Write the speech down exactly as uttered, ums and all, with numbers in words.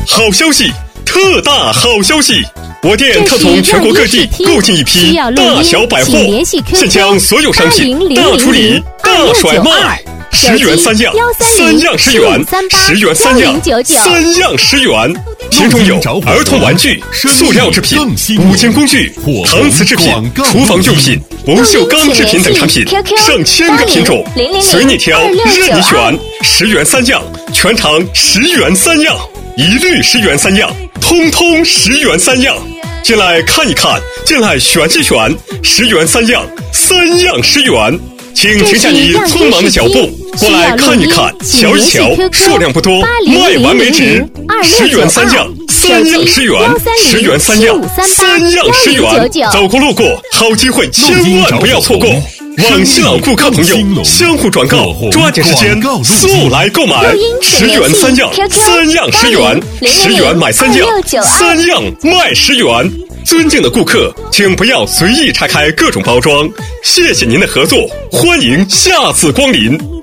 好消息，特大好消息！我店特从全国各地购进一批大小百货，现将所有商品大处理、大甩卖。十元三样，三样十元，十元三样，三样十元。品种有儿童玩具、塑料制品、五金工具、搪瓷制品、厨房用品、不锈钢制品等产品，上千个品种，随你挑，任你选。十元三样，全场十元三样，一律十元三样，通通十元三样。进来看一看，进来选一选，十元三样，三样十元。请停下你匆忙的脚步，过来看一看，瞧一瞧，数量不多，卖完为止。十元三样，三样十元，十元三样，三样十元。走过路过，好机会，千万不要错过。往新老顾客朋友相互转告，抓紧时间速来购买。十元三样，三样十元，十元买三样，三样卖十元。尊敬的顾客，请不要随意拆开各种包装，谢谢您的合作，欢迎下次光临。